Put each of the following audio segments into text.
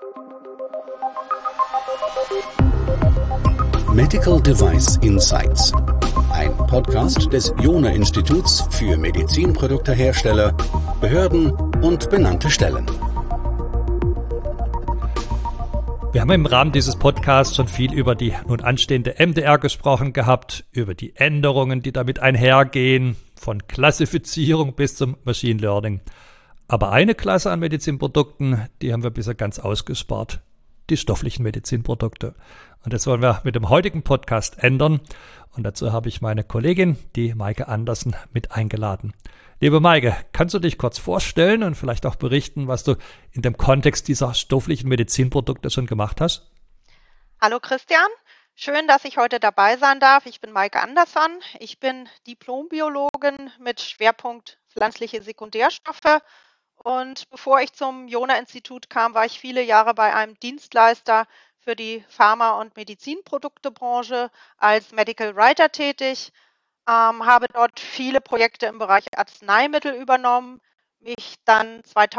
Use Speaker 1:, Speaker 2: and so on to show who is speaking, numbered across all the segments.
Speaker 1: Medical Device Insights, ein Podcast des Jona-Instituts für Medizinproduktehersteller, Behörden und benannte Stellen.
Speaker 2: Wir haben im Rahmen dieses Podcasts schon viel über die nun anstehende MDR gesprochen gehabt, über die Änderungen, die damit einhergehen, von Klassifizierung bis zum Machine Learning. Aber eine Klasse an Medizinprodukten, die haben wir bisher ganz ausgespart: die stofflichen Medizinprodukte. Und das wollen wir mit dem heutigen Podcast ändern. Und dazu habe ich meine Kollegin, die Maike Andersen, mit eingeladen. Liebe Maike, kannst du dich kurz vorstellen und vielleicht auch berichten, was du in dem Kontext dieser stofflichen Medizinprodukte schon gemacht hast?
Speaker 3: Hallo Christian, schön, dass ich heute dabei sein darf. Ich bin Maike Andersen. Ich bin Diplombiologin mit Schwerpunkt pflanzliche Sekundärstoffe. Und bevor ich zum Jona-Institut kam, war ich viele Jahre bei einem Dienstleister für die Pharma- und Medizinproduktebranche als Medical Writer tätig, habe dort viele Projekte im Bereich Arzneimittel übernommen, mich dann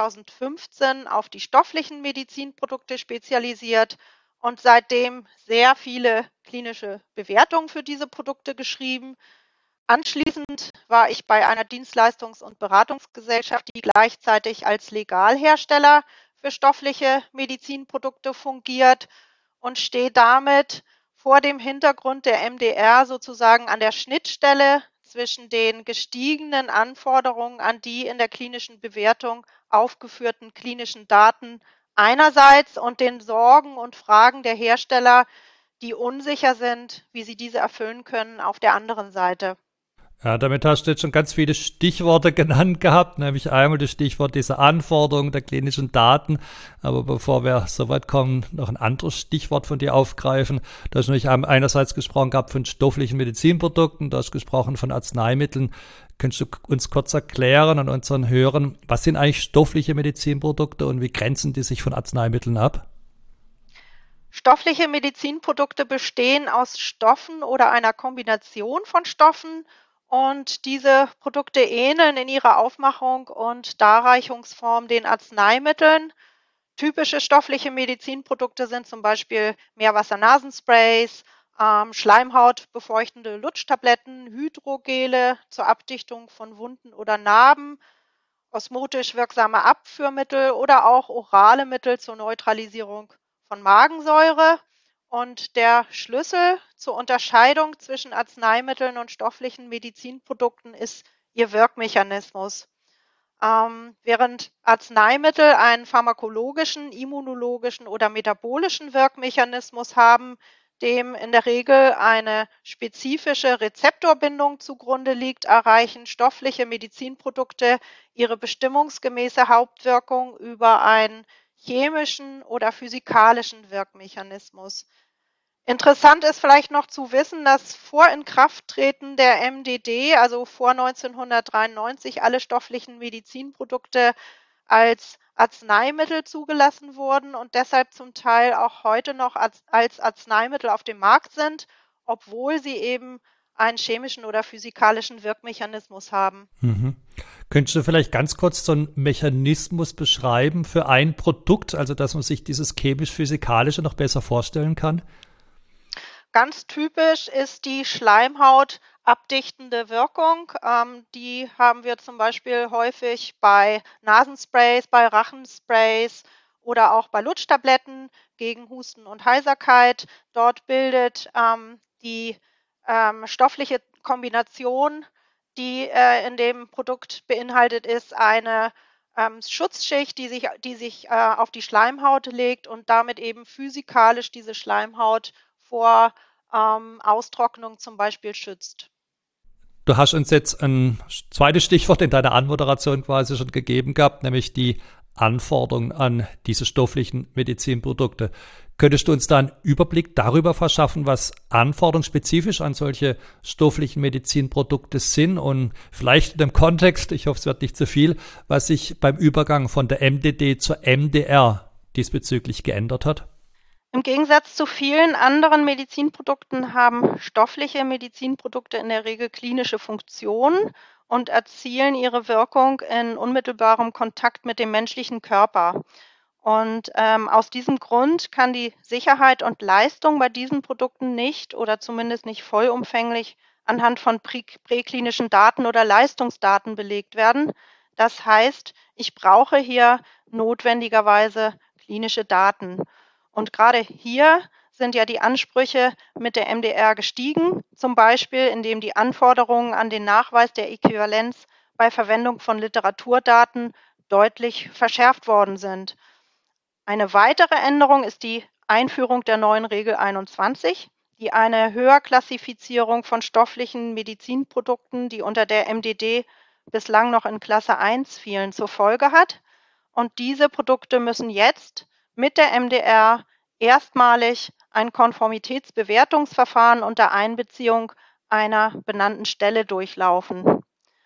Speaker 3: 2015 auf die stofflichen Medizinprodukte spezialisiert und seitdem sehr viele klinische Bewertungen für diese Produkte geschrieben. Anschließend war ich bei einer Dienstleistungs- und Beratungsgesellschaft, die gleichzeitig als Legalhersteller für stoffliche Medizinprodukte fungiert und stehe damit vor dem Hintergrund der MDR sozusagen an der Schnittstelle zwischen den gestiegenen Anforderungen an die in der klinischen Bewertung aufgeführten klinischen Daten einerseits und den Sorgen und Fragen der Hersteller, die unsicher sind, wie sie diese erfüllen können, auf der anderen Seite.
Speaker 2: Ja, damit hast du jetzt schon ganz viele Stichworte genannt gehabt, nämlich einmal das Stichwort dieser Anforderungen der klinischen Daten. Aber bevor wir so weit kommen, noch ein anderes Stichwort von dir aufgreifen. Du hast nämlich einerseits gesprochen gehabt von stofflichen Medizinprodukten, du hast gesprochen von Arzneimitteln. Könntest du uns kurz erklären an unseren Hörern, was sind eigentlich stoffliche Medizinprodukte und wie grenzen die sich von Arzneimitteln ab?
Speaker 3: Stoffliche Medizinprodukte bestehen aus Stoffen oder einer Kombination von Stoffen. Und diese Produkte ähneln in ihrer Aufmachung und Darreichungsform den Arzneimitteln. Typische stoffliche Medizinprodukte sind zum Beispiel Meerwassernasensprays, schleimhautbefeuchtende Lutschtabletten, Hydrogele zur Abdichtung von Wunden oder Narben, osmotisch wirksame Abführmittel oder auch orale Mittel zur Neutralisierung von Magensäure. Und der Schlüssel zur Unterscheidung zwischen Arzneimitteln und stofflichen Medizinprodukten ist ihr Wirkmechanismus. Während Arzneimittel einen pharmakologischen, immunologischen oder metabolischen Wirkmechanismus haben, dem in der Regel eine spezifische Rezeptorbindung zugrunde liegt, erreichen stoffliche Medizinprodukte ihre bestimmungsgemäße Hauptwirkung über einen chemischen oder physikalischen Wirkmechanismus. Interessant ist vielleicht noch zu wissen, dass vor Inkrafttreten der MDD, also vor 1993, alle stofflichen Medizinprodukte als Arzneimittel zugelassen wurden und deshalb zum Teil auch heute noch als Arzneimittel auf dem Markt sind, obwohl sie eben einen chemischen oder physikalischen Wirkmechanismus haben.
Speaker 2: Könntest du vielleicht ganz kurz so einen Mechanismus beschreiben für ein Produkt, also dass man sich dieses chemisch-physikalische noch besser vorstellen kann?
Speaker 3: Ganz typisch ist die schleimhautabdichtende Wirkung. Die haben wir zum Beispiel häufig bei Nasensprays, bei Rachensprays oder auch bei Lutschtabletten gegen Husten und Heiserkeit. Dort bildet die stoffliche Kombination, die in dem Produkt beinhaltet ist, eine Schutzschicht, die sich auf die Schleimhaut legt und damit eben physikalisch diese Schleimhaut vor Austrocknung zum Beispiel schützt.
Speaker 2: Du hast uns jetzt ein zweites Stichwort in deiner Anmoderation quasi schon gegeben gehabt, nämlich die Anforderungen an diese stofflichen Medizinprodukte. Könntest du uns da einen Überblick darüber verschaffen, was anforderungsspezifisch an solche stofflichen Medizinprodukte sind und vielleicht in dem Kontext, ich hoffe, es wird nicht zu viel, was sich beim Übergang von der MDD zur MDR diesbezüglich geändert hat?
Speaker 3: Im Gegensatz zu vielen anderen Medizinprodukten haben stoffliche Medizinprodukte in der Regel klinische Funktionen und erzielen ihre Wirkung in unmittelbarem Kontakt mit dem menschlichen Körper. Und aus diesem Grund kann die Sicherheit und Leistung bei diesen Produkten nicht oder zumindest nicht vollumfänglich anhand von präklinischen Daten oder Leistungsdaten belegt werden. Das heißt, ich brauche hier notwendigerweise klinische Daten. Und gerade hier sind ja die Ansprüche mit der MDR gestiegen, zum Beispiel indem die Anforderungen an den Nachweis der Äquivalenz bei Verwendung von Literaturdaten deutlich verschärft worden sind. Eine weitere Änderung ist die Einführung der neuen Regel 21, die eine Höherklassifizierung von stofflichen Medizinprodukten, die unter der MDD bislang noch in Klasse 1 fielen, zur Folge hat. Und diese Produkte müssen jetzt mit der MDR erstmalig ein Konformitätsbewertungsverfahren unter Einbeziehung einer benannten Stelle durchlaufen.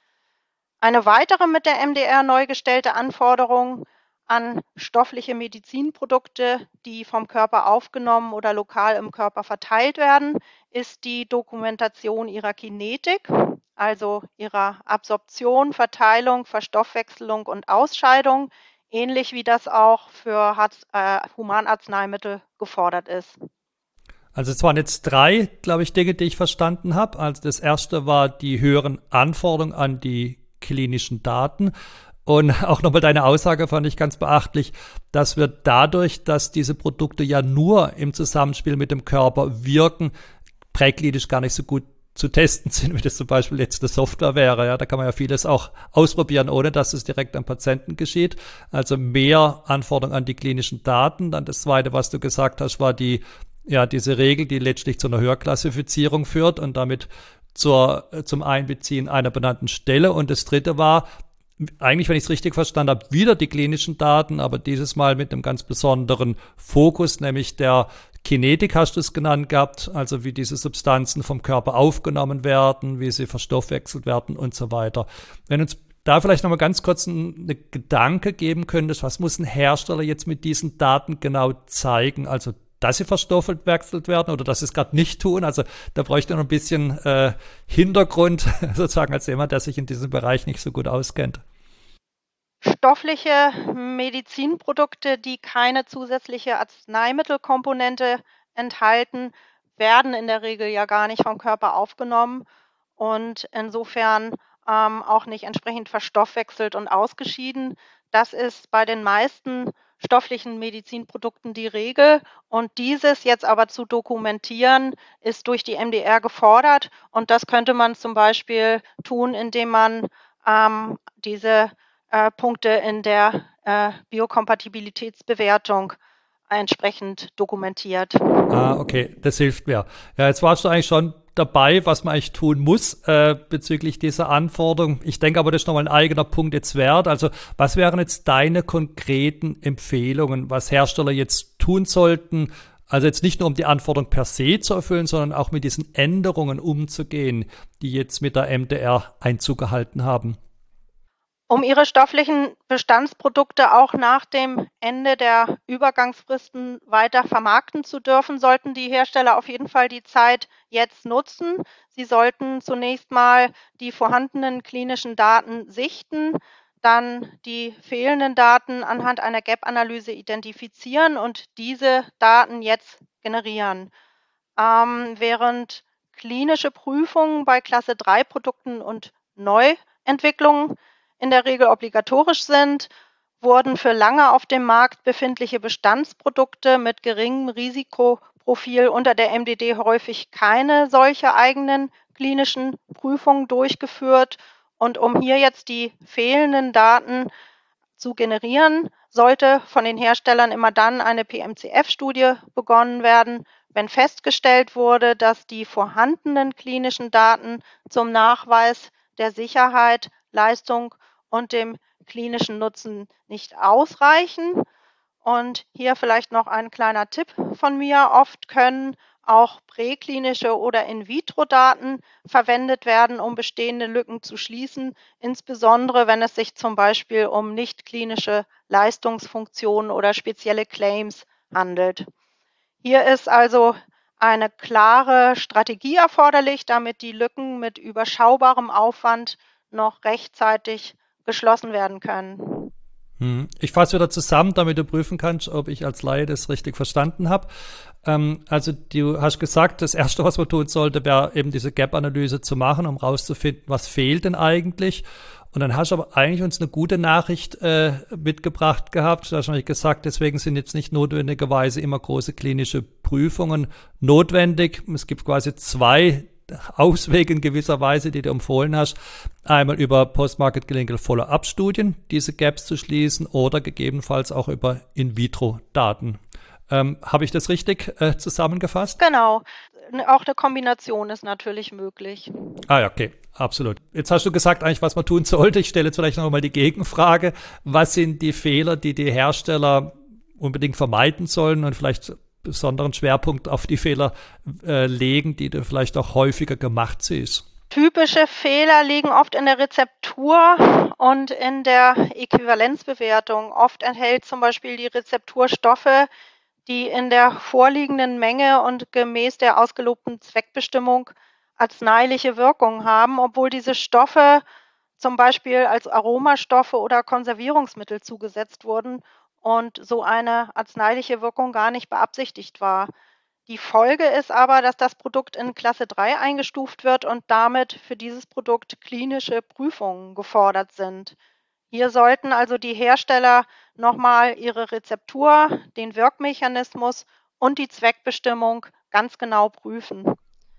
Speaker 3: Eine weitere mit der MDR neu gestellte Anforderung an stoffliche Medizinprodukte, die vom Körper aufgenommen oder lokal im Körper verteilt werden, ist die Dokumentation ihrer Kinetik, also ihrer Absorption, Verteilung, Verstoffwechselung und Ausscheidung, ähnlich wie das auch für Humanarzneimittel gefordert ist.
Speaker 2: Also es waren jetzt 3, glaube ich, Dinge, die ich verstanden habe. Also das erste war die höheren Anforderungen an die klinischen Daten. Und auch nochmal deine Aussage fand ich ganz beachtlich, dass wir dadurch, dass diese Produkte ja nur im Zusammenspiel mit dem Körper wirken, präklinisch gar nicht so gut zu testen sind, wie das zum Beispiel jetzt eine Software wäre. Ja, da kann man ja vieles auch ausprobieren, ohne dass es direkt am Patienten geschieht. Also mehr Anforderungen an die klinischen Daten. Dann das Zweite, was du gesagt hast, war diese Regel, die letztlich zu einer Höherklassifizierung führt und damit zum Einbeziehen einer benannten Stelle. Und das Dritte war, eigentlich, wenn ich es richtig verstanden habe, wieder die klinischen Daten, aber dieses Mal mit einem ganz besonderen Fokus, nämlich der Kinetik hast du es genannt gehabt, also wie diese Substanzen vom Körper aufgenommen werden, wie sie verstoffwechselt werden und so weiter. Wenn uns da vielleicht nochmal ganz kurz einen Gedanke geben könntest, was muss ein Hersteller jetzt mit diesen Daten genau zeigen? Also dass sie verstoffwechselt werden oder dass sie es gerade nicht tun. Also da bräuchte noch ein bisschen Hintergrund, sozusagen als jemand, der sich in diesem Bereich nicht so gut auskennt.
Speaker 3: Stoffliche Medizinprodukte, die keine zusätzliche Arzneimittelkomponente enthalten, werden in der Regel ja gar nicht vom Körper aufgenommen und insofern auch nicht entsprechend verstoffwechselt und ausgeschieden. Das ist bei den meisten stofflichen Medizinprodukten die Regel und dieses jetzt aber zu dokumentieren, ist durch die MDR gefordert und das könnte man zum Beispiel tun, indem man diese Punkte in der Biokompatibilitätsbewertung entsprechend dokumentiert.
Speaker 2: Okay, das hilft mir. Ja, jetzt warst du eigentlich schon dabei, was man eigentlich tun muss bezüglich dieser Anforderung. Ich denke aber, das ist nochmal ein eigener Punkt jetzt wert. Also was wären jetzt deine konkreten Empfehlungen, was Hersteller jetzt tun sollten? Also jetzt nicht nur, um die Anforderung per se zu erfüllen, sondern auch mit diesen Änderungen umzugehen, die jetzt mit der MDR Einzug gehalten haben.
Speaker 3: Um ihre stofflichen Bestandsprodukte auch nach dem Ende der Übergangsfristen weiter vermarkten zu dürfen, sollten die Hersteller auf jeden Fall die Zeit jetzt nutzen. Sie sollten zunächst mal die vorhandenen klinischen Daten sichten, dann die fehlenden Daten anhand einer Gap-Analyse identifizieren und diese Daten jetzt generieren. Während klinische Prüfungen bei Klasse 3 Produkten und Neuentwicklungen in der Regel obligatorisch sind, wurden für lange auf dem Markt befindliche Bestandsprodukte mit geringem Risikoprofil unter der MDD häufig keine solche eigenen klinischen Prüfungen durchgeführt. Und um hier jetzt die fehlenden Daten zu generieren, sollte von den Herstellern immer dann eine PMCF-Studie begonnen werden, wenn festgestellt wurde, dass die vorhandenen klinischen Daten zum Nachweis der Sicherheit, Leistung und dem klinischen Nutzen nicht ausreichen. Und hier vielleicht noch ein kleiner Tipp von mir. Oft können auch präklinische oder In-vitro-Daten verwendet werden, um bestehende Lücken zu schließen, insbesondere wenn es sich zum Beispiel um nicht klinische Leistungsfunktionen oder spezielle Claims handelt. Hier ist also eine klare Strategie erforderlich, damit die Lücken mit überschaubarem Aufwand noch rechtzeitig geschlossen werden können.
Speaker 2: Ich fasse wieder zusammen, damit du prüfen kannst, ob ich als Laie das richtig verstanden habe. Also du hast gesagt, das Erste, was man tun sollte, wäre eben diese Gap-Analyse zu machen, um rauszufinden, was fehlt denn eigentlich. Und dann hast du aber eigentlich uns eine gute Nachricht mitgebracht gehabt. Du hast nämlich gesagt, deswegen sind jetzt nicht notwendigerweise immer große klinische Prüfungen notwendig. Es gibt quasi zwei Auswege in gewisser Weise, die du empfohlen hast. Einmal über Post-Market Clinical Follow-up-Studien, diese Gaps zu schließen oder gegebenenfalls auch über In-vitro-Daten. Habe ich das richtig zusammengefasst?
Speaker 3: Genau. Auch eine Kombination ist natürlich möglich.
Speaker 2: Ah ja, okay, absolut. Jetzt hast du gesagt eigentlich, was man tun sollte. Ich stelle jetzt vielleicht noch mal die Gegenfrage. Was sind die Fehler, die die Hersteller unbedingt vermeiden sollen und vielleicht besonderen Schwerpunkt auf die Fehler legen, die du vielleicht auch häufiger gemacht siehst?
Speaker 3: Typische Fehler liegen oft in der Rezeptur und in der Äquivalenzbewertung. Oft enthält zum Beispiel die Rezeptur Stoffe, die in der vorliegenden Menge und gemäß der ausgelobten Zweckbestimmung arzneiliche Wirkung haben, obwohl diese Stoffe zum Beispiel als Aromastoffe oder Konservierungsmittel zugesetzt wurden und so eine arzneiliche Wirkung gar nicht beabsichtigt war. Die Folge ist aber, dass das Produkt in Klasse 3 eingestuft wird und damit für dieses Produkt klinische Prüfungen gefordert sind. Hier sollten also die Hersteller nochmal ihre Rezeptur, den Wirkmechanismus und die Zweckbestimmung ganz genau prüfen.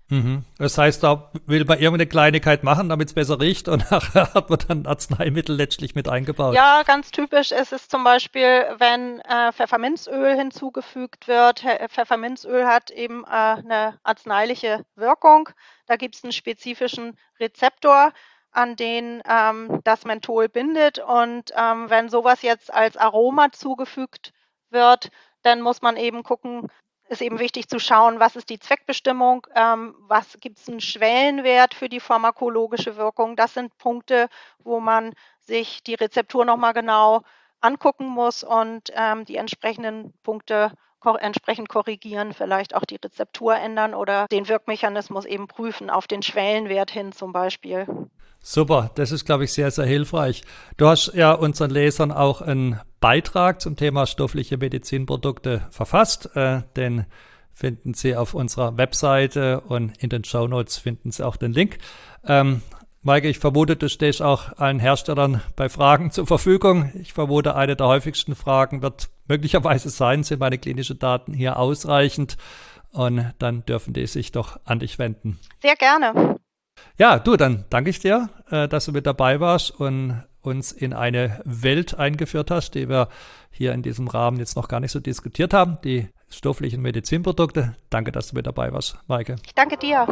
Speaker 2: Das heißt, da will man irgendeine Kleinigkeit machen, damit es besser riecht und nachher hat man dann Arzneimittel letztlich mit eingebaut.
Speaker 3: Ja, ganz typisch ist es zum Beispiel, wenn Pfefferminzöl hinzugefügt wird. Pfefferminzöl hat eben eine arzneiliche Wirkung. Da gibt es einen spezifischen Rezeptor, an den das Menthol bindet. Und wenn sowas jetzt als Aroma zugefügt wird, dann muss man eben gucken, ist eben wichtig zu schauen, was ist die Zweckbestimmung, was gibt es einen Schwellenwert für die pharmakologische Wirkung. Das sind Punkte, wo man sich die Rezeptur nochmal genau angucken muss und die entsprechenden Punkte entsprechend korrigieren, vielleicht auch die Rezeptur ändern oder den Wirkmechanismus eben prüfen, auf den Schwellenwert hin zum Beispiel.
Speaker 2: Super, das ist, glaube ich, sehr, sehr hilfreich. Du hast ja unseren Lesern auch einen Beitrag zum Thema stoffliche Medizinprodukte verfasst. Den finden Sie auf unserer Webseite und in den Shownotes finden Sie auch den Link. Maike, ich vermute, du stehst auch allen Herstellern bei Fragen zur Verfügung. Ich vermute, eine der häufigsten Fragen wird möglicherweise sein, sind meine klinischen Daten hier ausreichend? Und dann dürfen die sich doch an dich wenden.
Speaker 3: Sehr gerne.
Speaker 2: Ja, du, dann danke ich dir, dass du mit dabei warst und uns in eine Welt eingeführt hast, die wir hier in diesem Rahmen jetzt noch gar nicht so diskutiert haben, die stofflichen Medizinprodukte. Danke, dass du mit dabei warst, Maike.
Speaker 3: Ich danke dir.